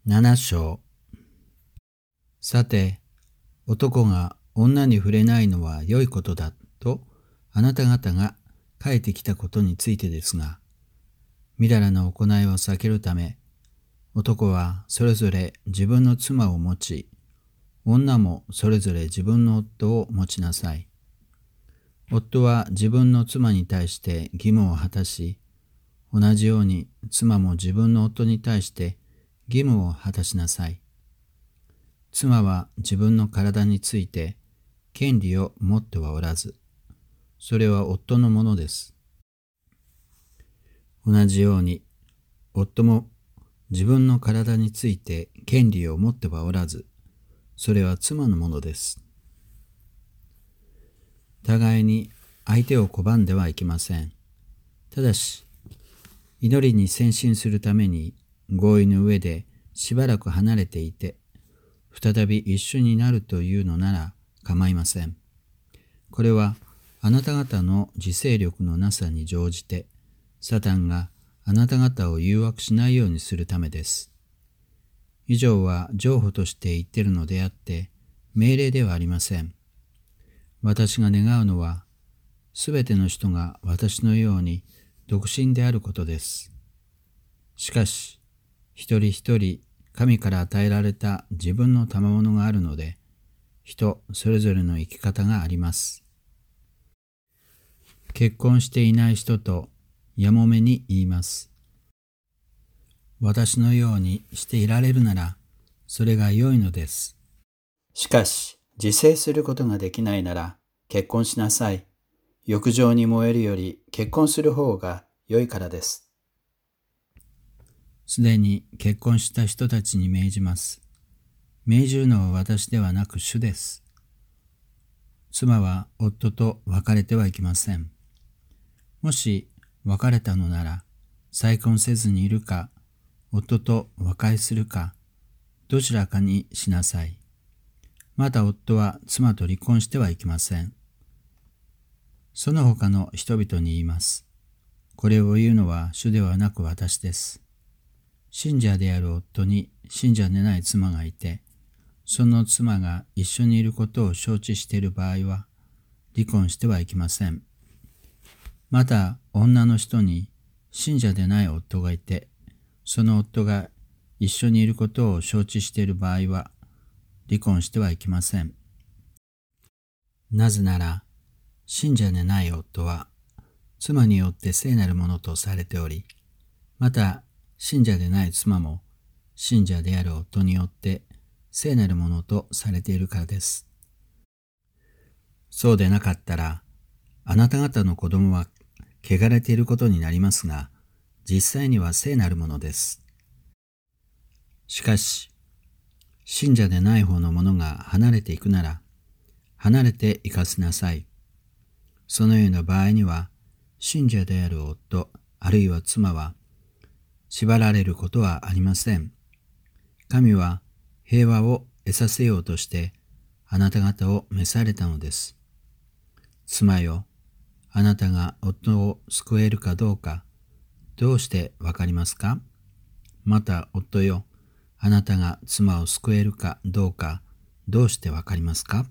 7章。さて、男が女に触れないのは良いことだとあなた方が書いてきたことについてですが、みだらな行いを避けるため、男はそれぞれ自分の妻を持ち、女もそれぞれ自分の夫を持ちなさい。夫は自分の妻に対して義務を果たし、同じように妻も自分の夫に対して義務を果たしなさい。妻は自分の体について権利を持ってはおらず、それは夫のものです。同じように、夫も自分の体について権利を持ってはおらず、それは妻のものです。互いに相手を拒んではいけません。ただし、祈りに専心するために合意の上でしばらく離れていて、再び一緒になるというのなら構いません。これはあなた方の自制力のなさに乗じて、サタンがあなた方を誘惑しないようにするためです。以上は譲歩として言っているのであって、命令ではありません。私が願うのは、すべての人が私のように独身であることです。しかし、一人一人神から与えられた自分の賜物があるので、人それぞれの生き方があります。結婚していない人とやもめに言います。私のようにしていられるなら、それが良いのです。しかし、自制することができないなら、結婚しなさい。欲情に燃えるより結婚する方が良いからです。すでに結婚した人たちに命じます。命じるのは私ではなく主です。妻は夫と別れてはいけません。もし別れたのなら、再婚せずにいるか、夫と和解するか、どちらかにしなさい。また夫は妻と離婚してはいけません。その他の人々に言います。これを言うのは主ではなく私です。信者である夫に信者でない妻がいて、その妻が一緒にいることを承知している場合は、離婚してはいけません。また、女の人に信者でない夫がいて、その夫が一緒にいることを承知している場合は、離婚してはいけません。なぜなら、信者でない夫は、妻によって聖なるものとされており、また、信者でない妻も、信者である夫によって聖なるものとされているからです。そうでなかったら、あなた方の子供は汚れていることになりますが、実際には聖なるものです。しかし、信者でない方の者が離れていくなら、離れていかせなさい。そのような場合には、信者である夫、あるいは妻は、縛られることはありません。神は平和を得させようとして、あなた方を召されたのです。妻よ、あなたが夫を救えるかどうか、どうしてわかりますか？また夫よ、あなたが妻を救えるかどうか、どうしてわかりますか？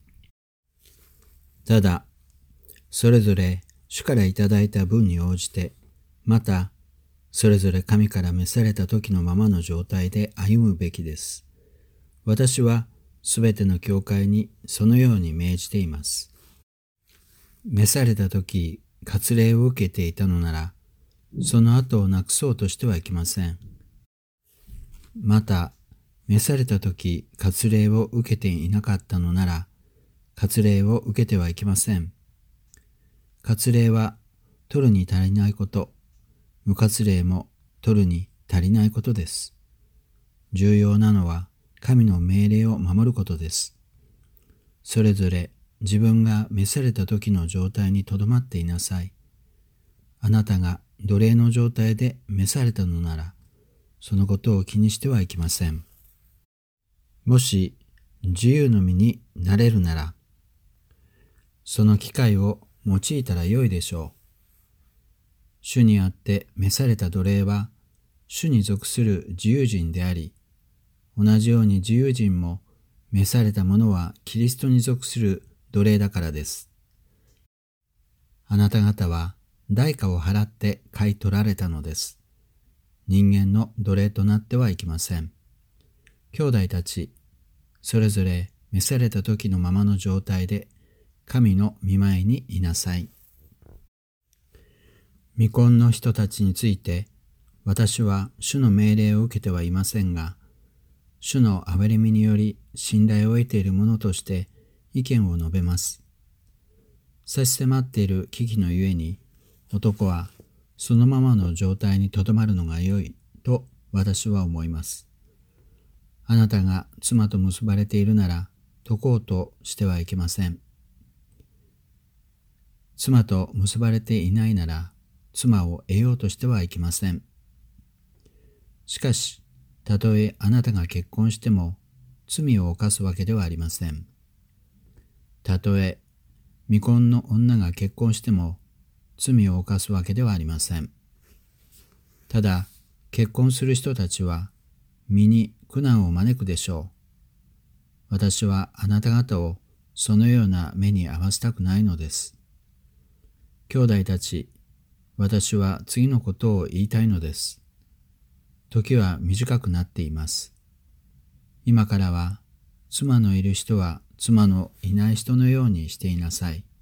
ただ、それぞれ主からいただいた分に応じて、また、それぞれ神から召された時のままの状態で歩むべきです。私はすべての教会にそのように命じています。召された時、割礼を受けていたのなら、その後をなくそうとしてはいけません。また、召された時、割礼を受けていなかったのなら、割礼を受けてはいけません。割礼は取るに足りないこと、無割礼も取るに足りないことです。重要なのは神の命令を守ることです。それぞれ自分が召された時の状態にとどまっていなさい。あなたが奴隷の状態で召されたのなら、そのことを気にしてはいけません。もし自由の身になれるなら、その機会を用いたらよいでしょう。主にあって召された奴隷は、主に属する自由人であり、 同じように自由人も召された者はキリストに属する奴隷だからです。あなた方は代価を払って買い取られたのです。人間の奴隷となってはいけません。兄弟たち、それぞれ召された時のままの状態で神の御前にいなさい。未婚の人たちについて、私は主の命令を受けてはいませんが、主の憐れみにより信頼を得ている者として意見を述べます。差し迫っている危機のゆえに、男はそのままの状態にとどまるのが良いと私は思います。あなたが妻と結ばれているなら解こうとしてはいけません。妻と結ばれていないなら妻を得ようとしてはいけません。しかし、たとえあなたが結婚しても罪を犯すわけではありません。たとえ未婚の女が結婚しても罪を犯すわけではありません。ただ、結婚する人たちは身に苦難を招くでしょう。私はあなた方をそのような目に遭わせたくないのです。兄弟たち、私は次のことを言いたいのです。時は短くなっています。今からは妻のいる人は妻のいない人のようにしていなさい。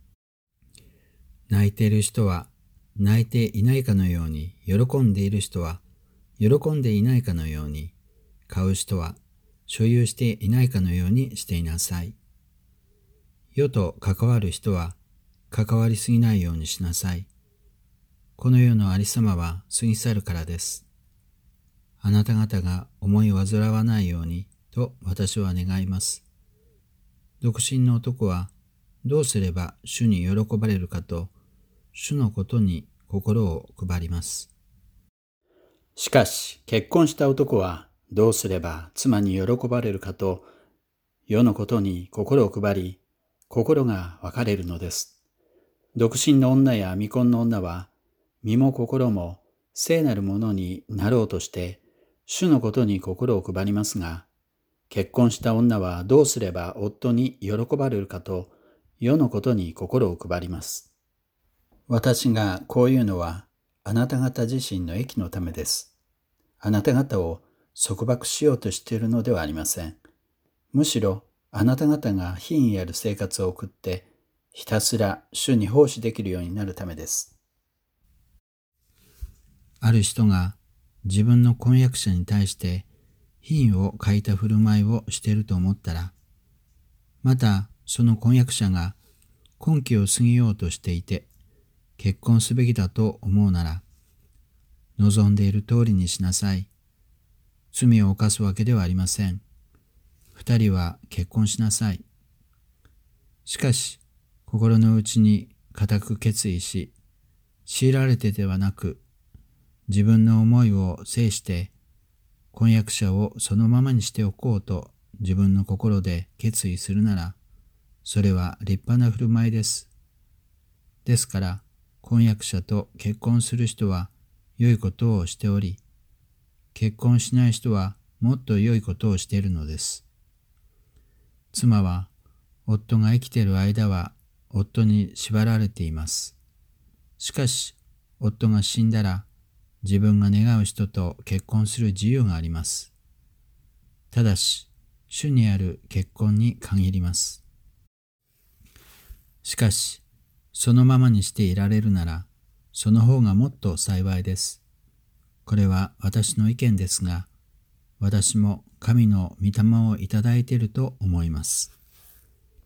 泣いている人は泣いていないかのように、喜んでいる人は喜んでいないかのように、買う人は所有していないかのようにしていなさい。世と関わる人は関わりすぎないようにしなさい。この世のありさまは過ぎ去るからです。あなた方が思い煩わないようにと私は願います。独身の男はどうすれば主に喜ばれるかと、主のことに心を配ります。しかし結婚した男はどうすれば妻に喜ばれるかと、世のことに心を配り、心が分かれるのです。独身の女や未婚の女は、身も心も聖なるものになろうとして、主のことに心を配りますが、結婚した女はどうすれば夫に喜ばれるかと、世のことに心を配ります。私がこういうのは、あなた方自身の益のためです。あなた方を束縛しようとしているのではありません。むしろ、あなた方が品位ある生活を送って、ひたすら主に奉仕できるようになるためです。ある人が自分の婚約者に対して品を欠いた振る舞いをしていると思ったら、またその婚約者が婚期を過ぎようとしていて結婚すべきだと思うなら、望んでいる通りにしなさい。罪を犯すわけではありません。二人は結婚しなさい。しかし、心の内に固く決意し、強いられてではなく、自分の思いを制して、婚約者をそのままにしておこうと自分の心で決意するなら、それは立派な振る舞いです。ですから、婚約者と結婚する人は良いことをしており、結婚しない人はもっと良いことをしているのです。妻は、夫が生きている間は夫に縛られています。しかし、夫が死んだら、自分が願う人と結婚する自由があります。ただし、主にある結婚に限ります。しかし、そのままにしていられるなら、その方がもっと幸いです。これは私の意見ですが、私も神の御霊をいただいていると思います。